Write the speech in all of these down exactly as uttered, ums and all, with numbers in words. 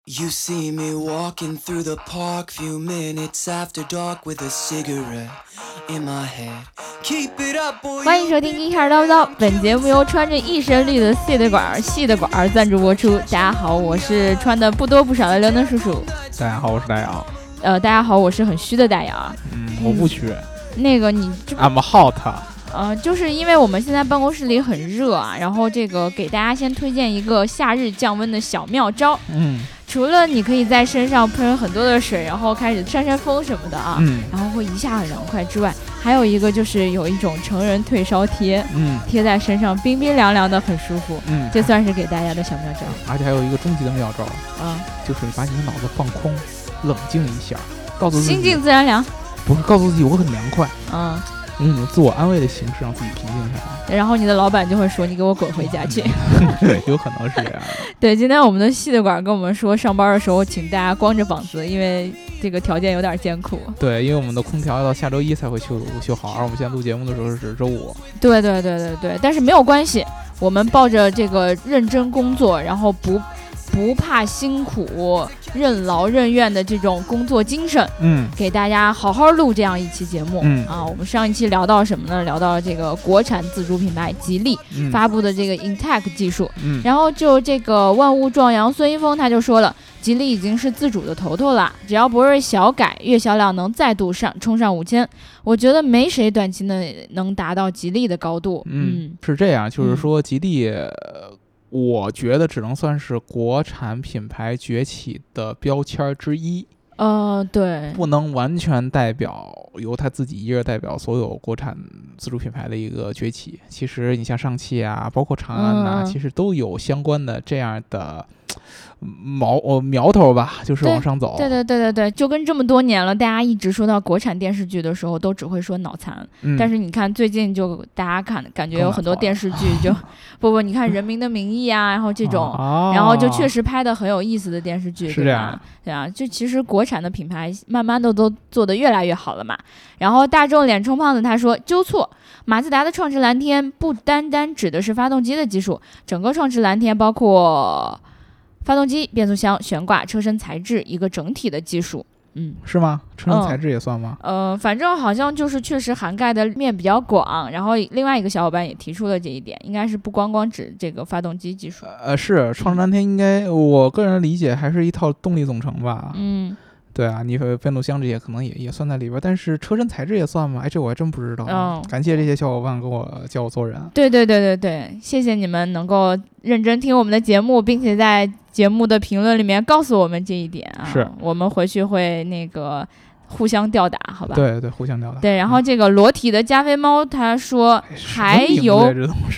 You see me walking through the park, few minutes after dark with a cigarette in my head. Keep it up, boy. 欢迎收听一开始叨不叨，本节目由穿着一身绿的细的管细的管赞助播出。大家好，我是穿的不多不少的刘能叔叔。 大家好，我是大姚。 呃，大家好，我是很虚的大姚。 嗯，我不虚。 嗯、那个你 I'm hot。 呃，就是因为我们现在办公室里很热啊，然后这个给大家先推荐一个夏日降温的小妙招。 嗯， 除了你可以在身上喷很多的水，然后开始扇扇风什么的啊， 嗯， 然后会一下很凉快之外，还有一个就是有一种成人退烧贴， 嗯， 贴在身上冰冰凉凉的，很舒服。 嗯， 这算是给大家的小妙招。 而且还有一个终极的妙招啊， 就是把你的脑子放空，冷静一下，告诉自己心静自然凉。 不是告诉自己我很凉快。 嗯。 用一种自我安慰的形式让自己平静下来， 然后你的老板就会说你给我滚回家去。 对，有可能是这样的。 对，今天我们的系的管跟我们说，上班的时候请大家光着膀子，因为这个条件有点艰苦。 对，因为我们的空调要到下周一才会修修好，而我们现在录节目的时候是周五。 对对对对对，但是没有关系，我们抱着这个认真工作，然后不不怕辛苦、任劳任怨的这种工作精神， 嗯， 给大家好好录这样一期节目。 嗯啊，我们上一期聊到什么呢？聊到这个国产自主品牌吉利、 嗯、 发布的这个 Intec 技术。 嗯， 然后就这个万物壮阳孙一峰他就说了，吉利已经是自主的头头了，只要不是小改，月销量能再度上冲上五千。我觉得没谁短期内能达到吉利的高度。 嗯， 嗯是这样，就是说吉利。嗯我觉得只能算是国产品牌崛起的标签之一。 呃，对， 不能完全代表由他自己一人代表所有国产自主品牌的一个崛起。其实你像上汽啊，包括长安呐、啊嗯，其实都有相关的这样的苗呃苗头吧，就是往上走。 对对对对对，就跟这么多年了，大家一直说到国产电视剧的时候，都只会说脑残。嗯、但是你看最近就大家看，感觉有很多电视剧就不不，你看《人民的名义》啊，然后这种、哦，然后就确实拍的很有意思的电视剧， 是这样， 对啊，就其实国产的品牌慢慢的都做得越来越好了嘛。然后大众脸充胖子他说纠错，马自达的创智蓝天不单单指的是发动机的技术，整个创智蓝天包括发动机、变速箱、悬挂、车身材质一个整体的技术。嗯， 是吗？车身材质也算吗？ 嗯、呃，反正好像就是确实涵盖的面比较广。然后另外一个小伙伴也提出了这一点，应该是不光光指这个发动机技术。 呃，是创智蓝天应该，我个人理解还是一套动力总成吧。 嗯。 对啊，你变速箱这些可能也也算在里边，但是车身材质也算吗？哎，这我还真不知道。 嗯， 感谢这些小伙伴给我教我做人。 对对对对对，谢谢你们能够认真听我们的节目，并且在节目的评论里面告诉我们这一点啊。 是，我们回去会那个互相吊打，好吧？ 对对，互相吊打。 对，然后这个裸体的加菲猫他说、嗯、还有。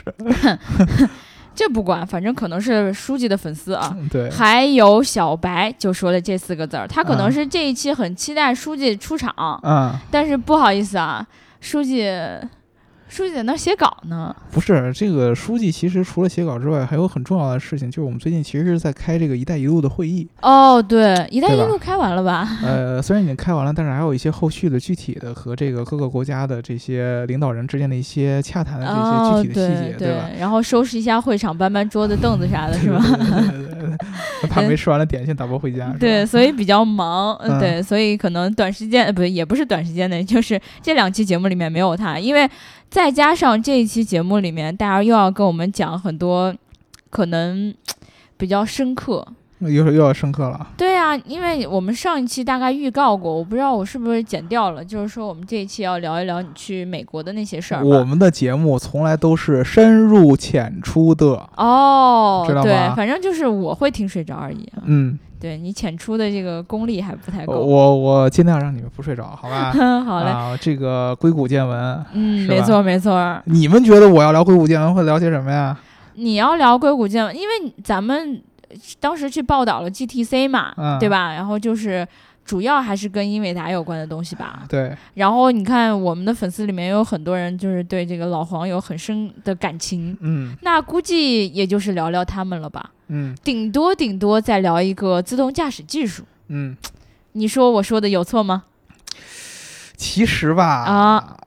这不管，反正可能是书记的粉丝啊。 对， 还有小白就说了这四个字儿，他可能是这一期很期待书记出场， 嗯， 但是不好意思啊，书记，书记在那写稿呢。 不是，这个书记其实除了写稿之外，还有很重要的事情，就是我们最近其实是在开这个“一带一路”的会议。 哦，对，“一带一路”开完了吧？ 呃，虽然已经开完了，但是还有一些后续的具体的和这个各个国家的这些领导人之间的一些洽谈的这些具体的细节， 哦、对, 对吧？ 然后收拾一下会场，搬搬桌子、凳子啥的，是吧？ 对对对，怕没吃完的点心打包回家。 对，所以比较忙、 嗯， 对，所以可能短时间，不也不是短时间内，就是这两期节目里面没有他，因为。再加上这一期节目里面，大家又要跟我们讲很多可能比较深刻， 又又要深刻了。 对啊，因为我们上一期大概预告过，我不知道我是不是剪掉了，就是说我们这一期要聊一聊你去美国的那些事儿。 我们的节目从来都是深入浅出的哦， 知道吗？ 对，反正就是我会听睡着而已。 嗯。 对你浅出的这个功力还不太够， 我我尽量让你们不睡着，好吧？ 好嘞、 啊，这个硅谷见闻， 嗯，没错没错。 你们觉得我要聊硅谷见闻会聊些什么呀？ 你要聊硅谷见闻，因为咱们当时去报道了 G T C 嘛， 嗯、 对吧？然后就是主要还是跟英伟达有关的东西吧。 对。 然后你看我们的粉丝里面有很多人就是对这个老黄有很深的感情， 嗯， 那估计也就是聊聊他们了吧。 嗯， 顶多顶多再聊一个自动驾驶技术。 嗯， 你说我说的有错吗？ 其实吧， 啊，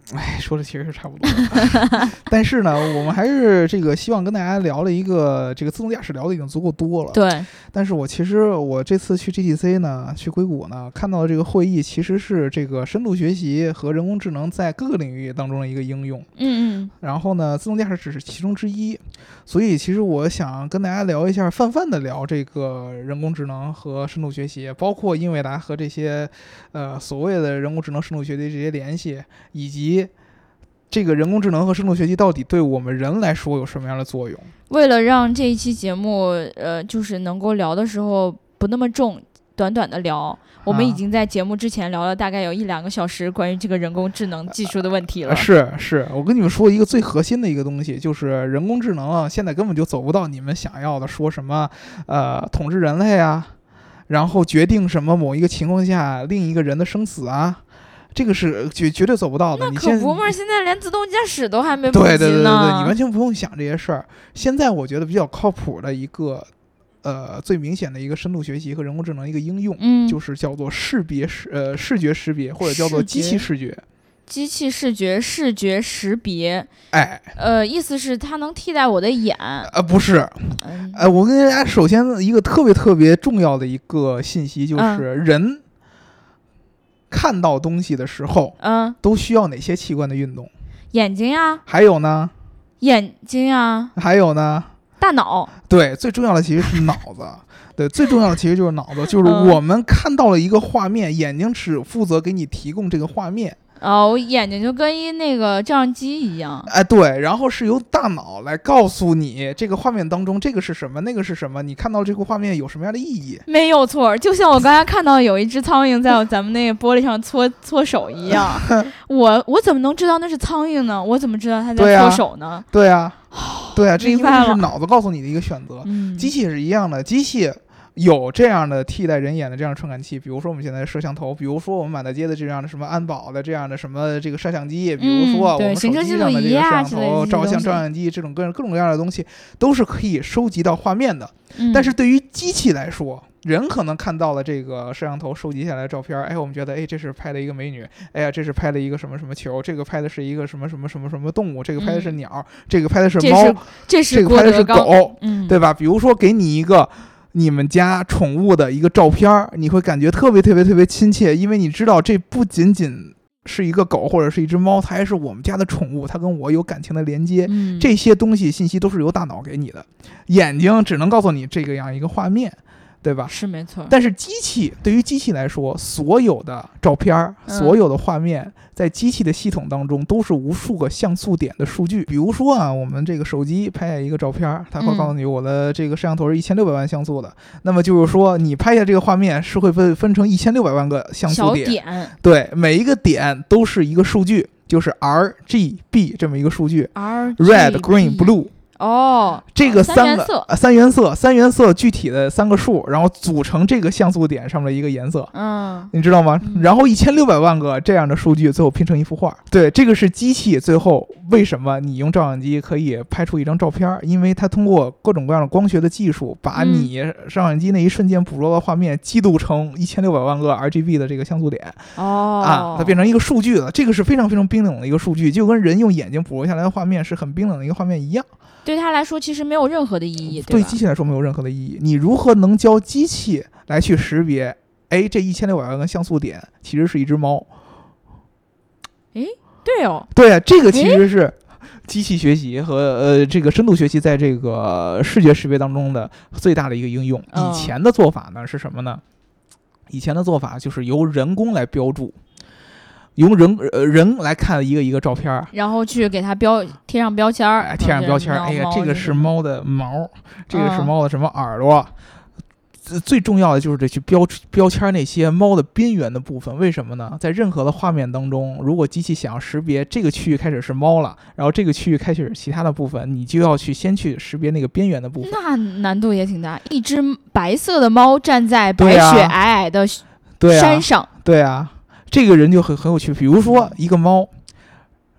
哎，说的其实是差不多的但是呢，我们还是这个希望跟大家聊了一个这个自动驾驶，聊的已经足够多了。 对。 但是我其实我这次去 G T C 呢，去硅谷呢，看到的这个会议其实是这个深度学习和人工智能在各个领域当中的一个应用。 嗯嗯。 然后呢，自动驾驶只是其中之一。所以其实我想跟大家聊一下，泛泛的聊这个人工智能和深度学习，包括英伟达和这些呃所谓的人工智能深度学习这些联系，以及这个人工智能和深度学习到底对我们人来说有什么样的作用。 为了让这一期节目呃就是能够聊的时候不那么重，短短的聊，我们已经在节目之前聊了大概有一两个小时关于这个人工智能技术的问题了。 呃、是是，我跟你们说一个最核心的一个东西，就是人工智能啊，现在根本就走不到你们想要的说什么呃统治人类啊，然后决定什么某一个情况下另一个人的生死啊，这个是绝绝对走不到的。 那可不嘛，现在连自动驾驶都还没普及呢。 对对对对对，你完全不用想这些事儿。现在我觉得比较靠谱的一个呃最明显的一个深度学习和人工智能一个应用， 嗯， 就是叫做识别识呃视觉识别，或者叫做机器视觉。 机器视觉视觉识别， 哎， 呃，意思是它能替代我的眼？ 呃，不是， 嗯、 呃，我跟大家首先一个特别特别重要的一个信息就是， 嗯、 人看到东西的时候， 嗯， 都需要哪些器官的运动？ 眼睛啊， 还有呢？ 眼睛啊， 还有呢？ 大脑。 对，最重要的其实是脑子。对，最重要的其实就是脑子，就是我们看到了一个画面，嗯、眼睛只负责给你提供这个画面。 哦，我眼睛就跟一那个照相机一样。 哎，对，然后是由大脑来告诉你这个画面当中这个是什么，那个是什么，你看到这个画面有什么样的意义。 没有错，就像我刚才看到有一只苍蝇在咱们那个玻璃上搓搓手一样。我我怎么能知道那是苍蝇呢？我怎么知道它在搓手呢？ 对啊，对啊，这因为是脑子告诉你的一个选择。 嗯、 机器也是一样的，机器有这样的替代人眼的这样的传感器，比如说我们现在的摄像头，比如说我们满大街的这样的什么安保的这样的什么这个摄像机，比如说我们手机上的这个摄像头、 嗯、 照相照相机，这种各种各种各样的东西都是可以收集到画面的。 嗯、 但是对于机器来说，人可能看到了这个摄像头收集下来的照片，哎，我们觉得哎这是拍的一个美女，哎呀这是拍的一个什么什么球，这个拍的是一个什么什么什么什么动物，这个拍的是鸟，嗯、这个拍的是猫， 这是这个拍的是狗， 嗯、 对吧？比如说给你一个你们家宠物的一个照片，你会感觉特别特别特别亲切，因为你知道这不仅仅是一个狗或者是一只猫，它还是我们家的宠物，它跟我有感情的连接。 嗯、 这些东西信息都是由大脑给你的，眼睛只能告诉你这个样一个画面，对吧？ 是没错。 但是机器对于机器来说，所有的照片、嗯、所有的画面在机器的系统当中都是无数个像素点的数据。比如说啊，我们这个手机拍下一个照片，它会告诉你我的这个摄像头是一千六百万像素的、嗯、那么就是说你拍下这个画面是会分分成一千六百万个像素点， 小点， 对，每一个点都是一个数据，就是 R G B 这么一个数据 ，R Red Green Blue。 哦， 这个三个三元色， 呃、三元色，三元色具体的三个数，然后组成这个像素点上面的一个颜色， 嗯， 你知道吗？ 嗯、 然后一千六百万个这样的数据，最后拼成一幅画。对，这个是机器最后为什么你用照相机可以拍出一张照片，因为它通过各种各样的光学的技术，把你照相机那一瞬间捕捉的画面记录成一千六百万个 R G B 的这个像素点。 哦， 啊，它变成一个数据了。这个是非常非常冰冷的一个数据，就跟人用眼睛捕捉下来的画面是很冰冷的一个画面一样。 对他来说其实没有任何的意义， 对机器来说没有任何的意义。你如何能教机器来去识别，哎，这一千六百万个像素点其实是一只猫？ 哎，对哦， 对啊，这个其实是机器学习和呃这个深度学习在这个视觉识别当中的最大的一个应用。 嗯、 以前的做法呢是什么呢？以前的做法就是由人工来标注。用人呃人来看一个一个照片， 然后去给它标贴上标签儿， 哎，贴上标签儿，哎呀，这个是猫的毛，这个是猫的什么耳朵。嗯、最重要的就是得去标标签那些猫的边缘的部分。为什么呢？在任何的画面当中，如果机器想要识别这个区域开始是猫了，然后这个区域开始是其他的部分，你就要去先去识别那个边缘的部分。 那难度也挺大。一只白色的猫站在白雪皑皑的山上， 对啊。对啊，这个人就很很有趣。比如说一个猫，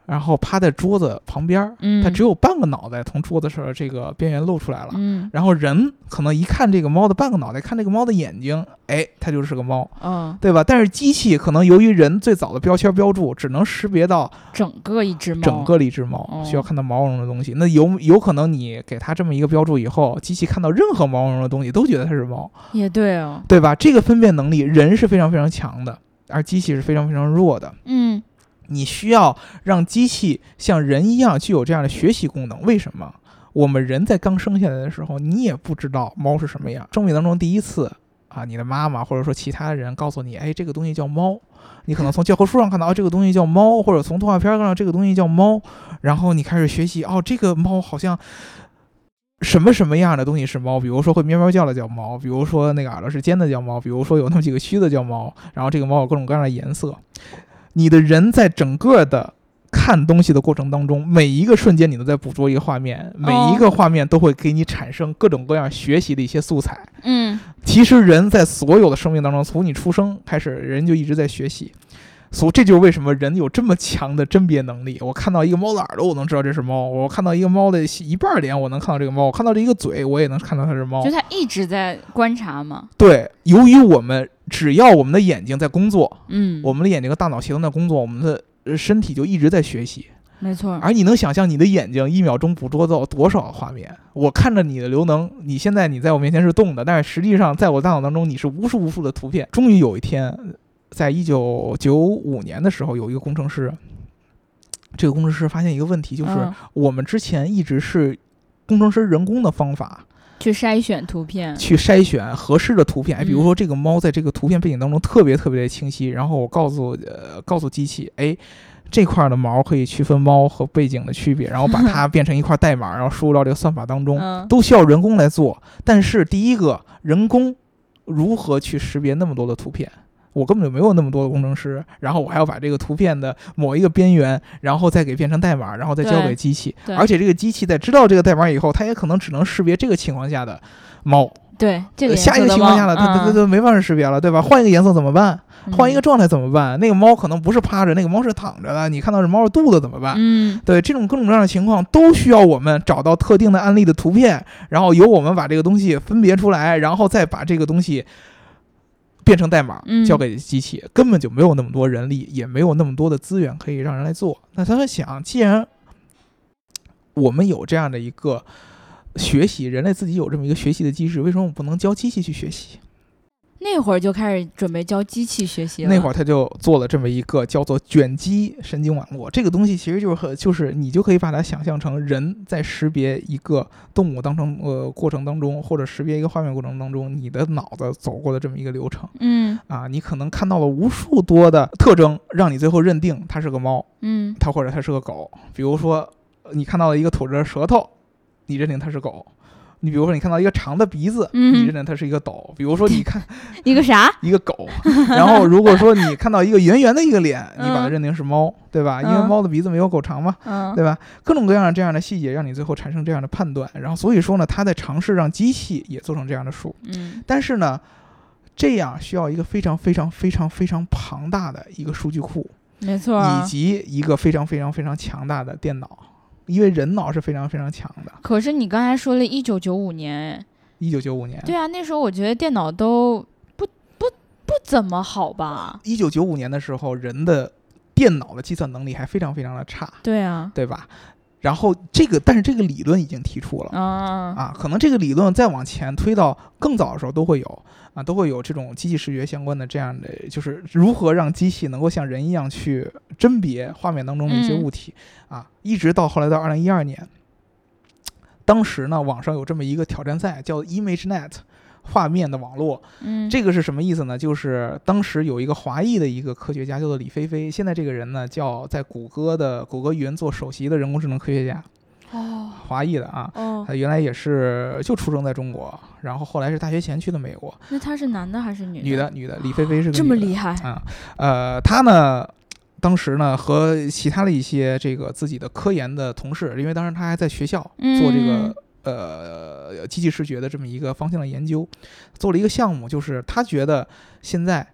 然后趴在桌子旁边， 嗯， 它只有半个脑袋从桌子上这个边缘露出来了， 嗯， 然后人可能一看这个猫的半个脑袋，看这个猫的眼睛，哎，它就是个猫， 嗯， 对吧？但是机器可能由于人最早的标签标注，只能识别到整个一只猫， 整个的一只猫， 哦、 需要看到毛茸茸的东西。那有有可能你给它这么一个标注以后，机器看到任何毛茸茸的东西都觉得它是猫， 也对哦， 对吧？这个分辨能力人是非常非常强的，而机器是非常非常弱的。 嗯。 你需要让机器像人一样具有这样的学习功能，为什么？我们人在刚生下来的时候，你也不知道猫是什么样。生命当中第一次啊，你的妈妈或者说其他人告诉你，哎，这个东西叫猫，你可能从教科书上看到，哦，这个东西叫猫，或者从动画片看到这个东西叫猫，然后你开始学习，哦，这个猫好像什么什么样的东西是猫，比如说会喵喵叫的叫猫，比如说那个耳朵是尖的叫猫，比如说有那么几个须的叫猫，然后这个猫有各种各样的颜色。你的人在整个的看东西的过程当中，每一个瞬间你都在捕捉一个画面，每一个画面都会给你产生各种各样学习的一些素材。 嗯， 其实人在所有的生命当中，从你出生开始，人就一直在学习。所以这就是为什么人有这么强的甄别能力。我看到一个猫的耳朵，我能知道这是猫；我看到一个猫的一半脸，我能看到这个猫；我看到这一个嘴，我也能看到它是猫。 就它一直在观察嘛。 对，由于我们只要我们的眼睛在工作， 嗯， 我们的眼睛和大脑协同在工作，我们的身体就一直在学习。 没错。 而你能想象你的眼睛一秒钟捕捉到多少画面？我看着你的刘能，你现在你在我面前是动的，但是实际上在我大脑当中你是无数无数的图片。终于有一天，在一九九五年的时候，有一个工程师，这个工程师发现一个问题，就是我们之前一直是工程师人工的方法去筛选图片， 去筛选合适的图片。哎，比如说这个猫在这个图片背景当中特别特别的清晰，然后我告诉呃告诉机器，哎，这块的毛可以区分猫和背景的区别，然后把它变成一块代码，然后输入到这个算法当中， 嗯、 都需要人工来做。但是第一个，人工如何去识别那么多的图片？我根本就没有那么多的工程师，然后我还要把这个图片的某一个边缘，然后再给变成代码，然后再交给机器。而且这个机器在知道这个代码以后，它也可能只能识别这个情况下的猫。 对，这个下一个情况下了，它它它没办法识别了，对吧？换一个颜色怎么办？换一个状态怎么办？那个猫可能不是趴着，那个猫是躺着的，你看到是猫的肚子怎么办？ 嗯， 对，这种各种各样的情况都需要我们找到特定的案例的图片，然后由我们把这个东西分别出来，然后再把这个东西变成代码交给机器。嗯，根本就没有那么多人力，也没有那么多的资源可以让人来做。那他们想，既然我们有这样的一个学习，人类自己有这么一个学习的机制，为什么我们不能教机器去学习？ 那会儿就开始准备教机器学习了。 那会儿他就做了这么一个叫做卷积神经网络。这个东西其实就是和就是你就可以把它想象成人在识别一个动物当成呃过程当中，或者识别一个画面过程当中，你的脑子走过的这么一个流程。 嗯啊，你可能看到了无数多的特征，让你最后认定它是个猫， 嗯， 它或者它是个狗。比如说，你看到了一个吐着舌头，你认定它是狗。你比如说，你看到一个长的鼻子， 嗯、 你认定它是一个斗。比如说，你看一个啥？ 一个狗。然后，如果说你看到一个圆圆的一个脸，你把它认定是猫，对吧？因为猫的鼻子没有狗长嘛， 嗯、 对吧？各种各样的这样的细节，让你最后产生这样的判断。然后，所以说呢，他在尝试让机器也做成这样的数。 嗯。 但是呢，这样需要一个非常非常非常非常庞大的一个数据库， 没错， 以及一个非常非常非常强大的电脑。因为人脑是非常非常强的。 可是你刚才说了一九九五年， 一九九五年， 对啊，那时候我觉得电脑都不不不怎么好吧。 一九九五年的时候，人的电脑的计算能力还非常非常的差。 对啊， 对吧？然后这个，但是这个理论已经提出了啊啊，可能这个理论再往前推到更早的时候都会有啊，都会有这种机器视觉相关的这样的，就是如何让机器能够像人一样去甄别画面当中的一些物体、嗯、啊，一直到后来到二零一二年，当时呢，网上有这么一个挑战赛叫 ImageNet。画面的网络， 嗯， 这个是什么意思呢？就是当时有一个华裔的一个科学家叫做李飞飞，现在这个人呢叫在谷歌的谷歌云做首席的人工智能科学家， 哦， 华裔的啊， 哦， 他原来也是就出生在中国，然后后来是大学前去的美国。 那他是男的还是女的？ 女的，女的，李飞飞是个女的， 这么厉害啊？呃，他呢？当时呢，和其他的一些这个自己的科研的同事，因为当时他还在学校做这个、嗯、呃机器视觉的这么一个方向的研究，做了一个项目，就是他觉得现在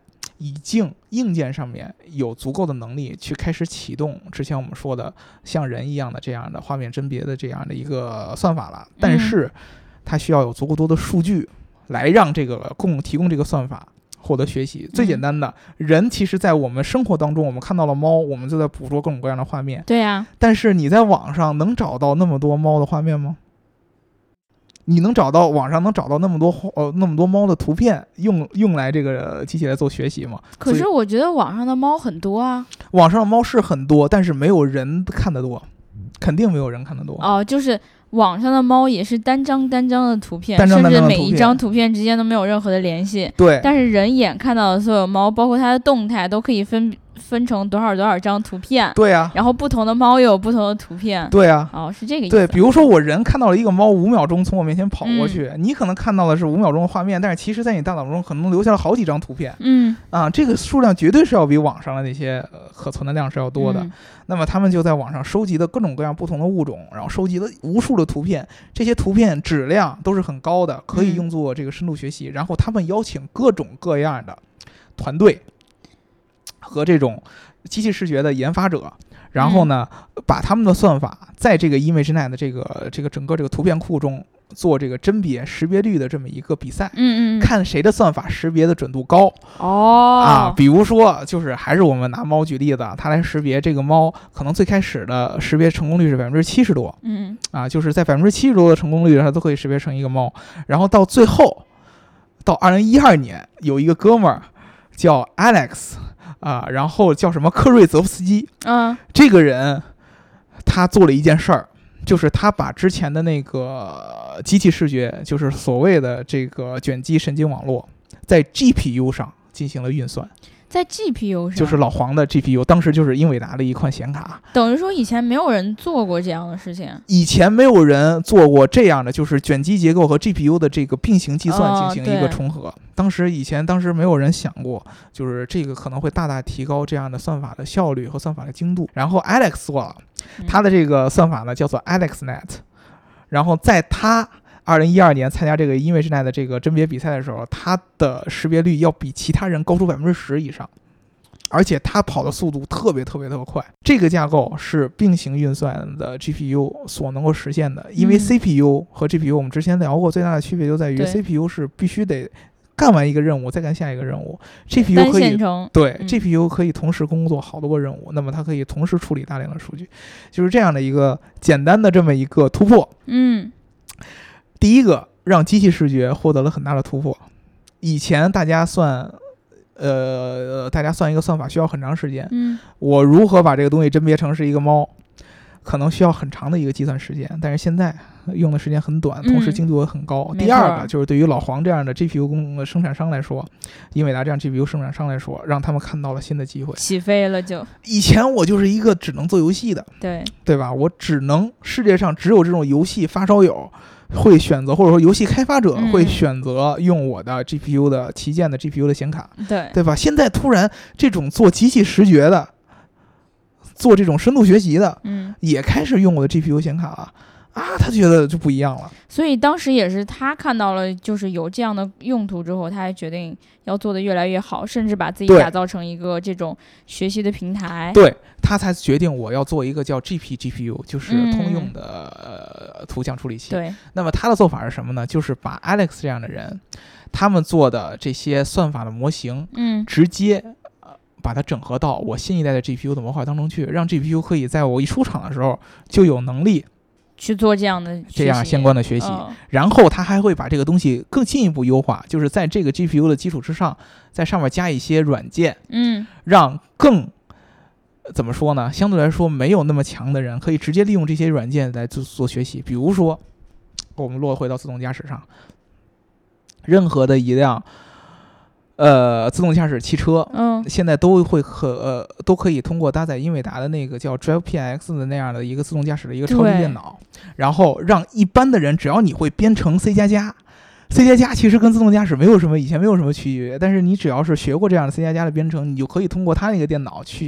已经硬件上面有足够的能力去开始启动之前我们说的像人一样的这样的画面甄别的这样的一个算法了，但是它需要有足够多的数据来让这个供提供这个算法获得学习。最简单的，人其实在我们生活当中，我们看到了猫，我们就在捕捉各种各样的画面。 对呀、啊。 但是你在网上能找到那么多猫的画面吗？你能找到网上能找到那么多呃那么多猫的图片，用用来这个机器来做学习吗？ 可是我觉得网上的猫很多啊。 网上的猫是很多，但是没有人看得多，肯定没有人看得多。 哦，就是网上的猫也是单张单张的图片， 单张单张的图片甚至每一张图片之间都没有任何的联系。 对。 但是人眼看到的所有猫，包括它的动态，都可以分分成多少多少张图片。 对啊。 然后不同的猫又有不同的图片。 对啊。 哦，是这个意思。 对，比如说我人看到了一个猫五秒钟从我面前跑过去， 嗯、 你可能看到的是五秒钟的画面，但是其实在你大脑中可能留下了好几张图片。 嗯。 啊，这个数量绝对是要比网上的那些、呃、可存的量是要多的。 嗯、 那么他们就在网上收集的各种各样不同的物种，然后收集了无数的图片，这些图片质量都是很高的，可以用作这个深度学习。嗯、然后他们邀请各种各样的团队和这种机器视觉的研发者，然后呢，嗯、把他们的算法在这个 ImageNet 的这个这个整个这个图片库中做这个甄别识别率的这么一个比赛， 嗯嗯， 看谁的算法识别的准度高。 哦啊，比如说，就是还是我们拿猫举例子，它来识别这个猫，可能最开始的识别成功率是百分之七十多， 嗯啊，就是在百分之七十多的成功率，它都可以识别成一个猫。然后到最后，到二零一二年，有一个哥们儿叫 Alex。啊，然后叫什么科瑞泽夫斯基， 嗯， 这个人他做了一件事儿，就是他把之前的那个机器视觉，就是所谓的这个卷积神经网络，在 G P U 上进行了运算。 在 G P U 上， 就是老黄的 G P U， 当时就是英伟达的一款显卡。 等于说以前没有人做过这样的事情。 以前没有人做过这样的，就是卷积结构和 G P U 的这个并行计算进行一个重合。哦、当时以前当时没有人想过，就是这个可能会大大提高这样的算法的效率和算法的精度。然后 Alex 做了，他的这个算法呢叫做 AlexNet， 然后在他二零一二年参加这个 ImageNet 的这个甄别比赛的时候，它的识别率要比其他人高出百分之十以上，而且它跑的速度特别特别特别快。这个架构是并行运算的 G P U 所能够实现的，因为 C P U 和 G P U 我们之前聊过，最大的区别就在于 C P U 是必须得干完一个任务再干下一个任务 ，G P U 可以对、嗯、G P U 可以同时工作好多个任务，那么它可以同时处理大量的数据，就是这样的一个简单的这么一个突破。 嗯。 第一个让机器视觉获得了很大的突破。以前大家算，呃，大家算一个算法需要很长时间。 嗯， 我如何把这个东西甄别成是一个猫，可能需要很长的一个计算时间。但是现在用的时间很短，同时精度也很高。 嗯、 第二个就是对于老黄这样的 G P U 工生产商来说，英伟达这样 G P U 生产商来说，让他们看到了新的机会， 起飞了就。 以前我就是一个只能做游戏的， 对对吧？我只能世界上只有这种游戏发烧友会选择，或者说游戏开发者会选择用我的 G P U 的旗舰的 G P U 的显卡， 对对吧？现在突然这种做机器视觉的，做这种深度学习的， 嗯， 也开始用我的 G P U 显卡了。啊，他觉得就不一样了。 所以当时也是他看到了，就是有这样的用途之后，他还决定要做得越来越好，甚至把自己打造成一个这种学习的平台。 对，他才决定我要做一个叫 G P G P U， 就是通用的、嗯呃、图像处理器。 对。 那么他的做法是什么呢？就是把 Alex 这样的人，他们做的这些算法的模型， 嗯， 直接把它整合到我新一代的 G P U 的模块当中去，让 G P U 可以在我一出厂的时候就有能力去做这样的这样相关的学习、 哦、 然后他还会把这个东西更进一步优化，就是在这个 G P U 的基础之上，在上面加一些软件， 嗯， 让更怎么说呢，相对来说没有那么强的人可以直接利用这些软件来做做学习。比如说我们落回到自动驾驶上，任何的一辆呃，自动驾驶汽车， 嗯， 现在都会可呃都可以通过搭载英伟达的那个叫 Drive P X 的那样的一个自动驾驶的一个超级电脑，然后让一般的人，只要你会编程 C 加加，C 加加其实跟自动驾驶没有什么以前没有什么区别，但是你只要是学过这样的 C 加加的编程，你就可以通过它那个电脑去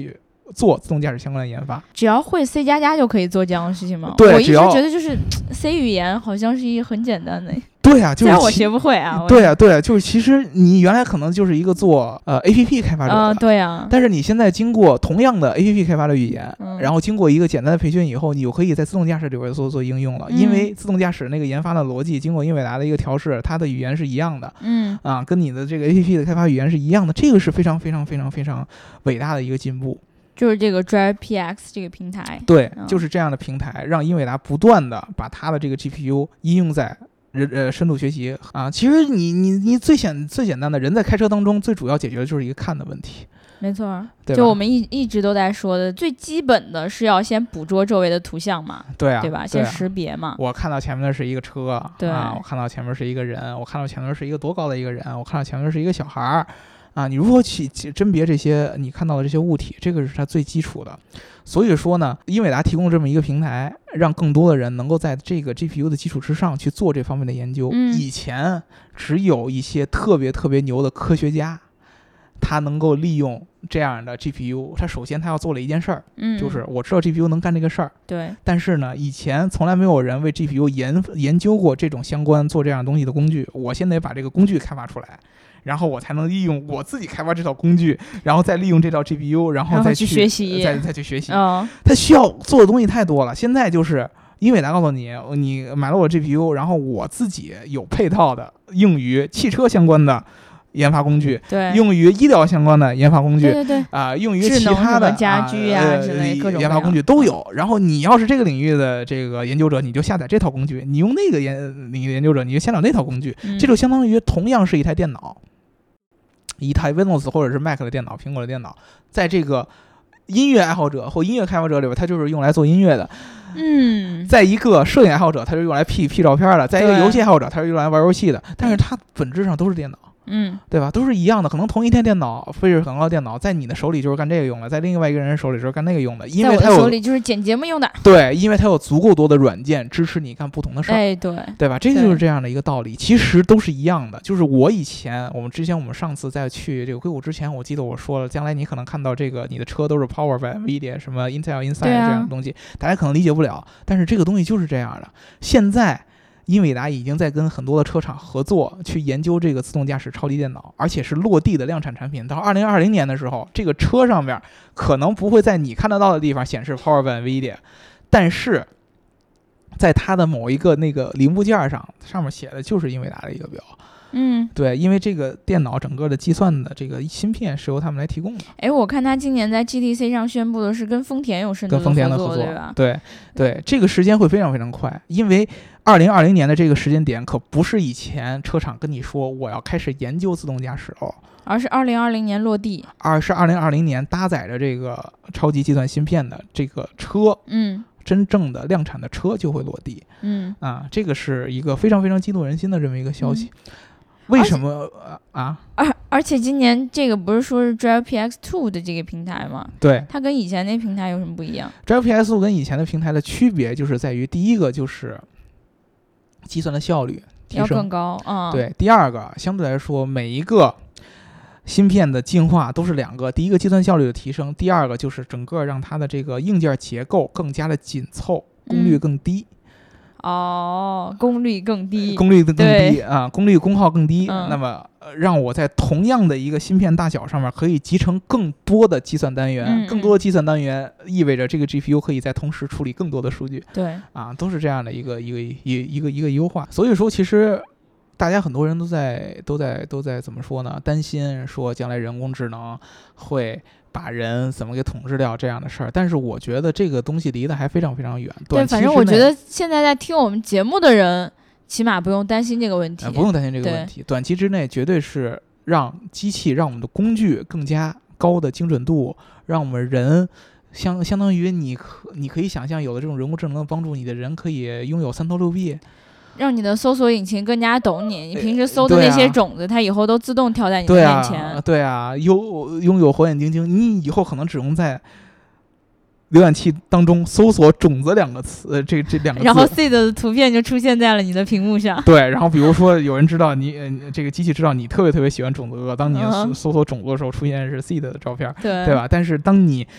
做自动驾驶相关的研发。 只要会 C 加加就可以做这样的事情吗？ 对， 我一直觉得就是 C 语言好像是一个很简单的。 对啊，就是虽然我学不会啊。 对啊，对啊，就是其实你原来可能就是一个做呃 A P P 开发者的， 呃，对啊。 但是你现在经过同样的 A P P 开发的语言， 嗯、 然后经过一个简单的培训以后，你就可以在自动驾驶里边做做应用了。 嗯、 因为自动驾驶那个研发的逻辑，经过英伟达的一个调试，它的语言是一样的。 嗯啊，跟你的这个 A P P 的开发语言是一样的，这个是非常非常非常非常伟大的一个进步。 就是这个 Drive P X 这个平台， 对、 嗯， 就是这样的平台，让英伟达不断的把它的这个 G P U 应用在人呃深度学习啊。其实你你你最简最简单的人在开车当中最主要解决的就是一个看的问题。 没错， 对吧， 就我们一一直都在说的，最基本的是要先捕捉周围的图像嘛， 对啊， 对吧？ 对啊， 先识别嘛。 我看到前面的是一个车， 对啊，我看到前面是一个人，我看到前面是一个多高的一个人，我看到前面是一个小孩儿。啊，你如何去甄别这些你看到的这些物体，这个是它最基础的。所以说呢，英伟达提供这么一个平台，让更多的人能够在这个 G P U 的基础之上去做这方面的研究。 嗯、 以前只有一些特别特别牛的科学家，他能够利用这样的 G P U， 他首先他要做了一件事儿， 嗯， 就是我知道 G P U 能干这个事儿， 对。 但是呢，以前从来没有人为 G P U 研研究过这种相关做这样东西的工具，我先得把这个工具开发出来。然后我才能利用我自己开发这套工具，然后再利用这套 G P U， 然后再去学习， 再再去学习。 哦， 它需要做的东西太多了。现在就是英伟达告诉你，你买了我 G P U， 然后我自己有配套的用于汽车相关的研发工具， 对， 用于医疗相关的研发工具， 对对对， 啊、呃，用于其他的家居啊、 呃、 之类各种研发工具都有。然后你要是这个领域的这个研究者，你就下载这套工具；你用那个研领域的研究者，你就下载那套工具。 嗯、 这就相当于同样是一台电脑。一台 Windows 或者是 Mac 的电脑，苹果的电脑，在这个音乐爱好者或音乐开发者里边，它就是用来做音乐的。 嗯， 在一个摄影爱好者，它是用来 P P 照片的；在一个游戏爱好者，它是用来玩游戏的。但是它本质上都是电脑。 嗯， 对吧？都是一样的，可能同一台电脑，飞着很高的电脑，在你的手里就是干这个用的，在另外一个人手里就是干那个用的，因为它有在我的手里就是剪节目用的。 对，因为它有足够多的软件支持你干不同的事儿。 哎，对， 对吧？这就是这样的一个道理，其实都是一样的。就是我以前，我们之前，我们上次在去这个硅谷之前，我记得我说了，将来你可能看到这个你的车都是 Power by NVIDIA 什么 Intel Inside 这样的东西，啊、大家可能理解不了，但是这个东西就是这样的。现在。英伟达已经在跟很多的车厂合作，去研究这个自动驾驶超级电脑，而且是落地的量产产品。到二零二零年的时候，这个车上面可能不会在你看得到的地方显示 Power by NVIDIA， 但是在它的某一个那个零部件上，上面写的就是英伟达的一个标。 嗯， 对，因为这个电脑整个的计算的这个芯片是由他们来提供的。 哎，我看他今年在 G T C 上宣布的是跟丰田有深度的合作，跟丰田的合作， 对吧？ 对对，这个时间会非常非常快，因为二零二零年的这个时间点可不是以前车厂跟你说我要开始研究自动驾驶哦， 而是二零二零年落地， 而是二零二零年搭载着这个超级计算芯片的这个车， 嗯。 真正的量产的车就会落地， 嗯啊，这个是一个非常非常激动人心的这么一个消息。嗯、为什么啊？ 而而且今年这个不是说是 Drive P X 二 的这个平台吗？ 对， 它跟以前那平台有什么不一样 ？Drive P X 二跟以前的平台的区别就是在于，第一个就是计算的效率提升要更高啊、嗯。 对，第二个相对来说每一个。芯片的进化都是两个，第一个计算效率的提升，第二个就是整个让它的这个硬件结构更加的紧凑，功率更低。 嗯、哦，功率更低， 功率更低啊，功率功耗更低。 嗯、 那么、呃、让我在同样的一个芯片大小上面可以集成更多的计算单元， 嗯、 更多的计算单元意味着这个 G P U 可以在同时处理更多的数据。 对，啊， 都是这样的一个一个一一个一个优化。所以说，其实。大家很多人都在都在都在怎么说呢？担心说将来人工智能会把人怎么给统治掉这样的事儿。但是我觉得这个东西离得还非常非常远。 对，反正我觉得现在在听我们节目的人，起码不用担心这个问题。 呃、不用担心这个问题。短期之内绝对是让机器、让我们的工具更加高的精准度，让我们人相相当于你可你可以想象，有了这种人工智能的帮助，你的人可以拥有三头六臂。 让你的搜索引擎更加懂你，你平时搜的那些种子，啊、它以后都自动跳在你的面前。 对啊，对啊，拥拥有火眼金睛，你以后可能只用在浏览器当中搜索“种子”两个词，呃、这这两个字， 然后 seed 的图片就出现在了你的屏幕上。 对，然后比如说有人知道你，呃、这个机器知道你特别特别喜欢种子鹅，当你搜索种子的时候，出现是 seed 的照片， 对， 对吧？但是当你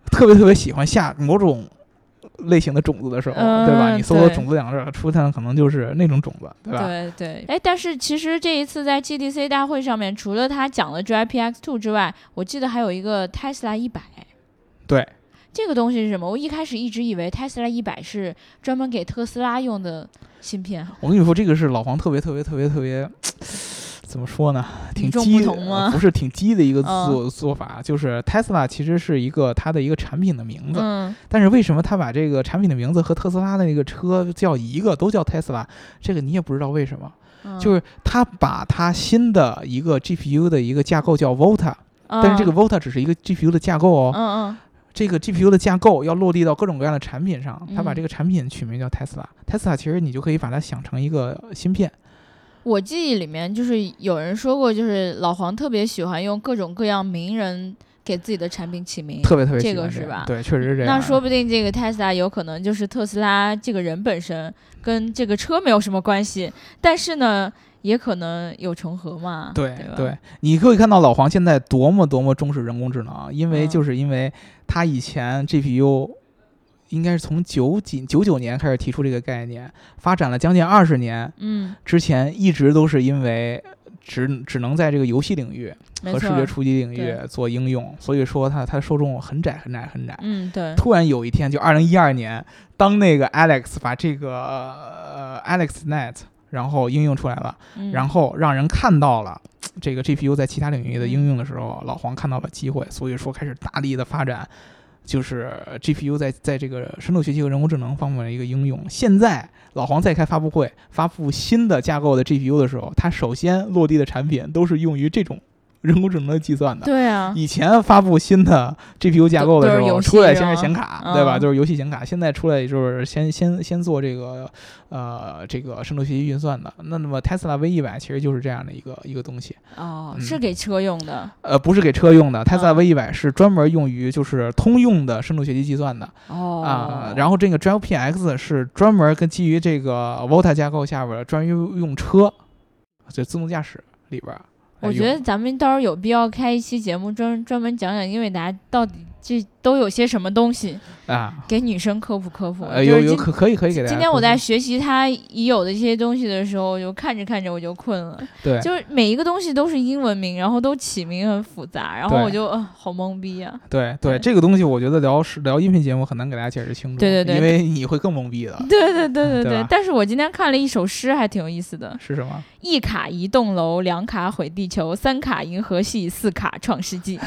特别特别喜欢下某种类型的种子的时候， 嗯、 对吧？你搜索对种子两个字，出现的可能就是那种种子，对吧？ 对对，哎，但是其实这一次在 G T C 大会上面，除了他讲了 Drive P X 二之外，我记得还有一个 Tesla 一百。 对， 这个东西是什么？我一开始一直以为 Tesla 一百是专门给特斯拉用的芯片。 我跟你说，这个是老黄特别特别特别特别。怎么说呢？挺鸡的， 不, 不是挺鸡的一个做、 嗯、 做法，就是 Tesla 其实是一个它的一个产品的名字， 嗯、 但是为什么它把这个产品的名字和特斯拉的那个车叫一个，都叫 Tesla？ 这个你也不知道为什么， 嗯、 就是它把它新的一个 G P U 的一个架构叫 Volta，、嗯、但是这个 Volta 只是一个 G P U 的架构哦。 嗯嗯。 这个 G P U 的架构要落地到各种各样的产品上，它把这个产品取名叫 Tesla。Tesla 其实你就可以把它想成一个芯片。 我记忆里面就是有人说过，就是老黄特别喜欢用各种各样名人给自己的产品起名， 特别特别喜欢这个是吧？ 对，确实是这样。 那说不定这个 Tesla 有可能就是特斯拉这个人本身跟这个车没有什么关系，但是呢，也可能有重合嘛。 对对, 对，你可以看到老黄现在多么多么重视人工智能，因为就是因为他以前 G P U。应该是从九几九九年开始提出这个概念，发展了将近二十年。 嗯， 之前一直都是因为只只能在这个游戏领域和视觉触及领域做应用，所以说它它受众很窄很窄很窄。 嗯，对。 突然有一天，就二零一二年，当那个 Alex 把这个呃 AlexNet 然后应用出来了， 嗯、 然后让人看到了这个 G P U 在其他领域的应用的时候，嗯、老黄看到了机会，所以说开始大力的发展。就是 G P U 在在这个深度学习和人工智能方面的一个应用。现在老黄在开发布会发布新的架构的 G P U 的时候，它首先落地的产品都是用于这种人工智能的计算的。 对啊， 以前发布新的 G P U 架构的时候，出来先是显卡， 嗯、 对吧？就是游戏显卡。现在出来就是先先先做这个呃这个深度学习运算的。那那么 Tesla V 一百其实就是这样的一个一个东西。 哦、 嗯， 是给车用的？ 呃，不是给车用的。Tesla 嗯、 V 一百是专门用于就是通用的深度学习计算的。 哦。 啊、呃，然后这个 Drive P X 是专门跟基于这个 Volta 架构下边专用用车，就自动驾驶里边。 我觉得咱们到时候有必要开一期节目专专门讲讲英伟达到底这都有些什么东西啊， 给女生科普科普。 呃，有有可可以可以给大家。 今天我在学习它已有的这些东西的时候，就看着看着我就困了。 对， 就是每一个东西都是英文名，然后都起名很复杂，然后我就呃好懵逼啊。 对 对, 对，这个东西我觉得聊聊音频节目很难给大家解释清楚。 对对对， 因为你会更懵逼的。 对对对对对, 对。但是我今天看了一首诗，还挺有意思的。 是什么？ 一卡一栋楼，两卡毁地球，三卡银河系，四卡创世纪。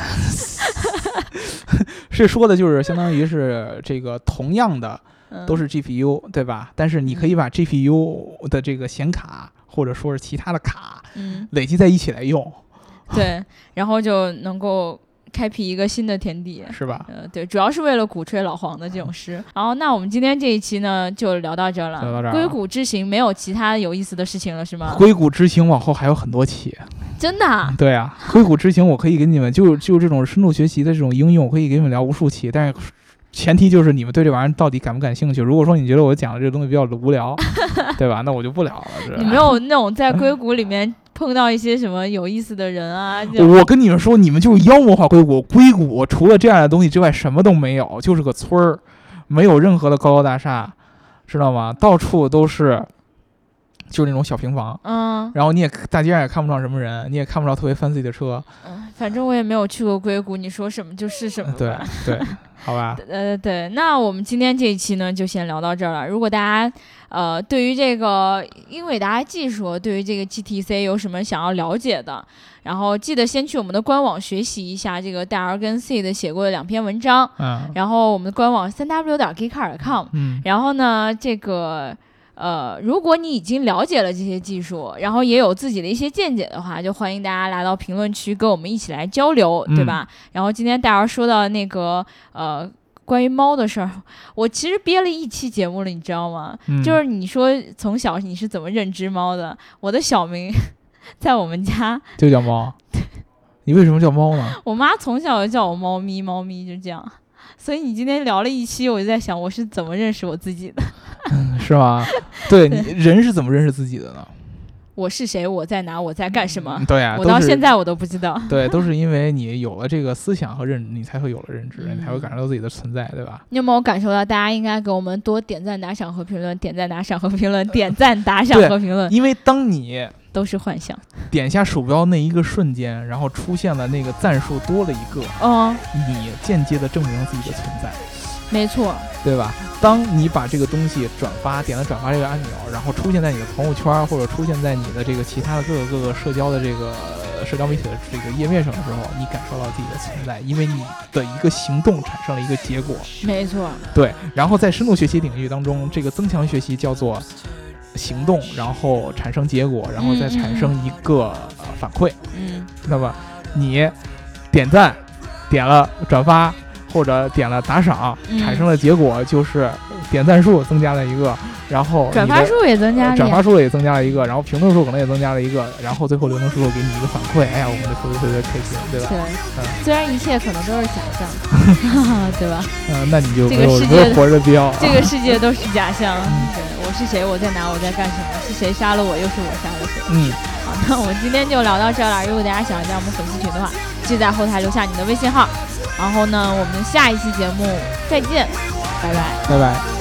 是说的就是相当于是这个同样的都是 G P U、嗯、对吧？但是你可以把 G P U 的这个显卡、嗯、或者说是其他的卡、嗯、累积在一起来用。 对，然后就能够开辟一个新的天地， 是吧？ 呃，对，主要是为了鼓吹老黄的这种诗。然后，那我们今天这一期呢，就聊到这儿了。 聊到这儿， 硅谷之行没有其他有意思的事情了，是吗？ 硅谷之行往后还有很多期。 真的、啊？ 对啊，硅谷之行我可以给你们就就这种深度学习的这种应用，我可以给你们聊无数期，但是前提就是你们对这玩意儿到底感不感兴趣。如果说你觉得我讲的这个东西比较无聊，对吧？那我就不聊了。 你没有那种在硅谷里面碰到一些什么有意思的人啊？ 我跟你们说，你们就是妖魔化硅谷。硅谷除了这样的东西之外，什么都没有，就是个村儿，没有任何的高楼大厦，知道吗？到处都是。就是那种小平房， 嗯， 然后你也大街上也看不上什么人，你也看不着特别 fancy 的车， 嗯，反正我也没有去过硅谷，你说什么就是什么吧。 对对，好吧。 呃，对，那我们今天这一期呢，就先聊到这儿了。如果大家呃对于这个英伟达技术，对于这个 G T C 有什么想要了解的，然后记得先去我们的官网学习一下这个戴尔跟 C 的写过的两篇文章， 嗯， 然后我们的官网 三 w 点 geekcar 点 com， 嗯， 然后呢，这个。呃，如果你已经了解了这些技术，然后也有自己的一些见解的话，就欢迎大家来到评论区跟我们一起来交流，对吧？嗯、然后今天戴尔说到那个呃关于猫的事儿，我其实憋了一期节目了，你知道吗？嗯、就是你说从小你是怎么认知猫的？我的小名在我们家就叫猫，你为什么叫猫呢？ 我妈从小就叫我猫咪，猫咪就这样。所以你今天聊了一期，我就在想我是怎么认识我自己的。 嗯，是吗？对，你人是怎么认识自己的呢？ 我是谁，我在哪，我在干什么。 嗯、对啊， 我到现在我都不知道。 对，都是因为你有了这个思想和认知，你才会有了认知， 嗯、 你才会感受到自己的存在，对吧？ 你有没有感受到大家应该给我们多点赞、打赏和评论，点赞、打赏和评论，点赞、打赏和评论？ 因为当你都是幻想， 点下鼠标那一个瞬间，然后出现了那个赞数多了一个， 哦， 你间接的证明了自己的存在。 没错， 对吧？当你把这个东西转发，点了转发这个按钮，然后出现在你的朋友圈，或者出现在你的这个其他的各个各个社交的这个社交媒体的这个页面上的时候，你感受到自己的存在，因为你的一个行动产生了一个结果。 没错， 对。然后在深度学习领域当中，这个增强学习叫做行动，然后产生结果，然后再产生一个、呃、反馈。 嗯， 那么你点赞，点了转发。或者点了打赏，产生的结果就是点赞数增加了一个，然后转发数也增加了， 转发数也增加了一个，然后评论数可能也增加了一个，然后最后流能叔叔给你一个反馈，哎呀，我们的特别特别开心，对吧？ 对， 嗯， 虽然一切可能都是假象，对吧？ 嗯、呃，那你就这个世界没有活着的必要。 这个世界都是假象。嗯、对，我是谁？我在哪？我在干什么？是谁杀了我？又是我杀了谁？ 嗯， 好，那我们今天就聊到这儿了。如果大家想要加我们粉丝群的话，记得在后台留下你的微信号。然后呢，我们下一期节目再见，拜拜， 拜拜。